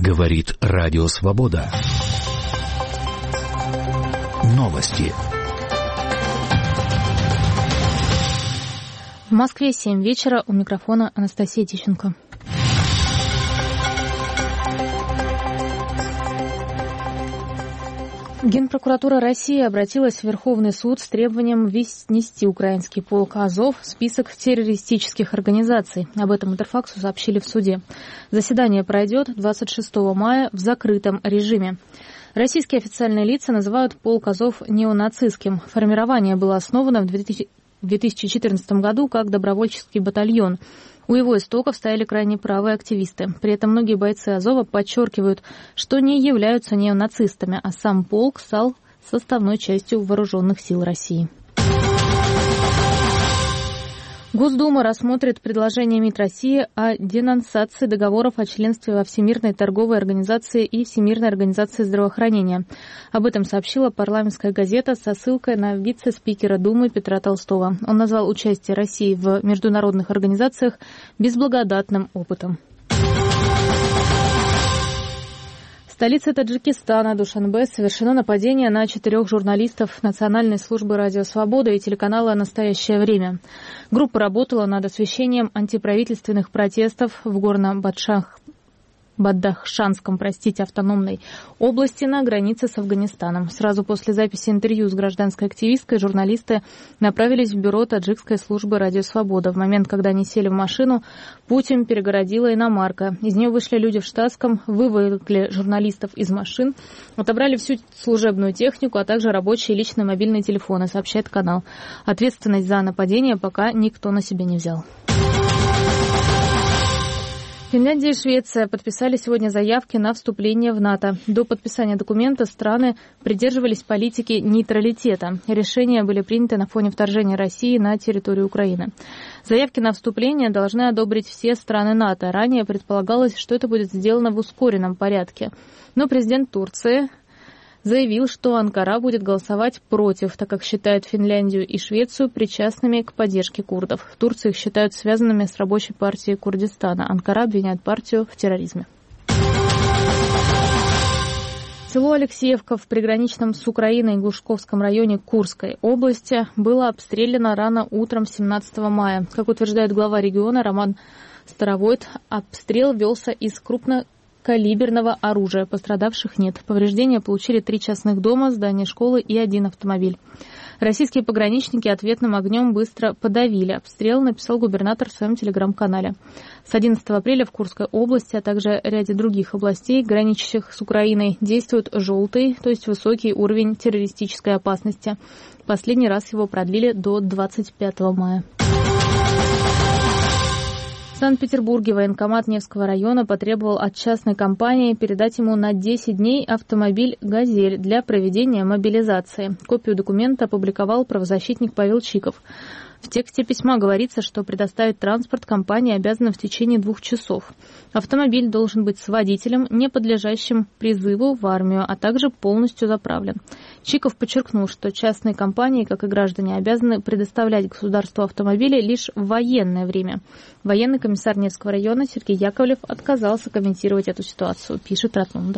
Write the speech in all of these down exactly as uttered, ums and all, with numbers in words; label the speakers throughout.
Speaker 1: Говорит Радио Свобода. Новости.
Speaker 2: В Москве семь вечера. У микрофона Анастасия Тищенко. Генпрокуратура России обратилась в Верховный суд с требованием внести украинский полк «Азов» в список террористических организаций. Об этом Интерфаксу сообщили в суде. Заседание пройдет двадцать шестого мая в закрытом режиме. Российские официальные лица называют полк «Азов» неонацистским. Формирование было основано в две тысячи четырнадцатом году как добровольческий батальон. У его истоков стояли крайне правые активисты. При этом многие бойцы «Азова» подчеркивают, что не являются неонацистами, а сам полк стал составной частью вооруженных сил России. Госдума рассмотрит предложение МИД России о денонсации договоров о членстве во Всемирной торговой организации и Всемирной организации здравоохранения. Об этом сообщила парламентская газета со ссылкой на вице-спикера Думы Петра Толстого. Он назвал участие России в международных организациях безблагодатным опытом. В столице Таджикистана, Душанбе, совершено нападение на четырех журналистов Национальной службы «Радио Свобода» и телеканала «Настоящее время». Группа работала над освещением антиправительственных протестов в Горно-Бадшах. Бадахшанском, простите, автономной области на границе с Афганистаном. Сразу после записи интервью с гражданской активисткой журналисты направились в бюро таджикской службы «Радио Свобода». В момент, когда они сели в машину, путь им перегородила иномарка. Из нее вышли люди в штатском, выволокли журналистов из машин, отобрали всю служебную технику, а также рабочие и личные мобильные телефоны, сообщает канал. Ответственность за нападение пока никто на себя не взял. Финляндия и Швеция подписали сегодня заявки на вступление в НАТО. До подписания документа страны придерживались политики нейтралитета. Решения были приняты на фоне вторжения России на территорию Украины. Заявки на вступление должны одобрить все страны НАТО. Ранее предполагалось, что это будет сделано в ускоренном порядке. Но президент Турции заявил, что Анкара будет голосовать против, так как считает Финляндию и Швецию причастными к поддержке курдов. В Турции их считают связанными с рабочей партией Курдистана. Анкара обвиняет партию в терроризме. Село Алексеевка в приграничном с Украиной Глушковском районе Курской области было обстреляно рано утром семнадцатого мая. Как утверждает глава региона Роман Старовойт, обстрел велся из крупно калиберного оружия. Пострадавших нет. Повреждения получили три частных дома, здание школы и один автомобиль. Российские пограничники ответным огнем быстро подавили обстрел, написал губернатор в своем телеграм-канале. С одиннадцатого апреля в Курской области, а также ряде других областей, граничащих с Украиной, действует желтый, то есть высокий уровень террористической опасности. Последний раз его продлили до двадцать пятого мая. В Санкт-Петербурге военкомат Невского района потребовал от частной компании передать ему на десять дней автомобиль «Газель» для проведения мобилизации. Копию документа опубликовал правозащитник Павел Чиков. В тексте письма говорится, что предоставить транспорт компания обязана в течение двух часов. Автомобиль должен быть с водителем, не подлежащим призыву в армию, а также полностью заправлен. Чиков подчеркнул, что частные компании, как и граждане, обязаны предоставлять государству автомобили лишь в военное время. Военный комиссар Невского района Сергей Яковлев отказался комментировать эту ситуацию, пишет Ротунда.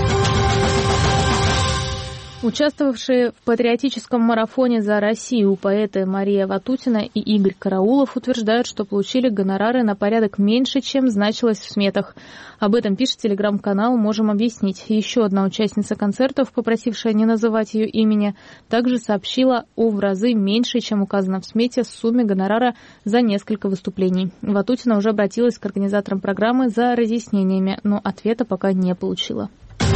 Speaker 2: Участвовавшие в патриотическом марафоне за Россию поэты Мария Ватутина и Игорь Караулов утверждают, что получили гонорары на порядок меньше, чем значилось в сметах. Об этом пишет телеграм-канал «Можем объяснить». Еще одна участница концертов, попросившая не называть ее имени, также сообщила о в разы меньшей, чем указано в смете, сумме гонорара за несколько выступлений. Ватутина уже обратилась к организаторам программы за разъяснениями, но ответа пока не получила.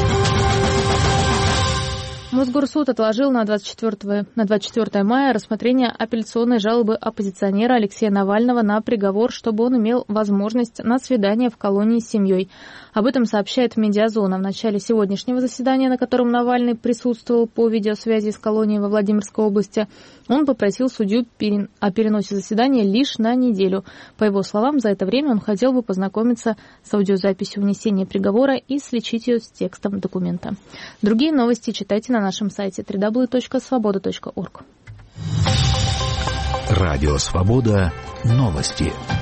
Speaker 2: Мосгорсуд отложил на двадцать четвёртое, на двадцать четвёртое мая рассмотрение апелляционной жалобы оппозиционера Алексея Навального на приговор, чтобы он имел возможность на свидание в колонии с семьей. Об этом сообщает «Медиазона». В начале сегодняшнего заседания, на котором Навальный присутствовал по видеосвязи с колонией во Владимирской области, он попросил судью о переносе заседания лишь на неделю. По его словам, за это время он хотел бы познакомиться с аудиозаписью внесения приговора и сличить ее с текстом документа. Другие новости читайте на нашем сайте дабл ю дабл ю дабл ю точка свобода точка орг.
Speaker 1: Радио Свобода. Новости.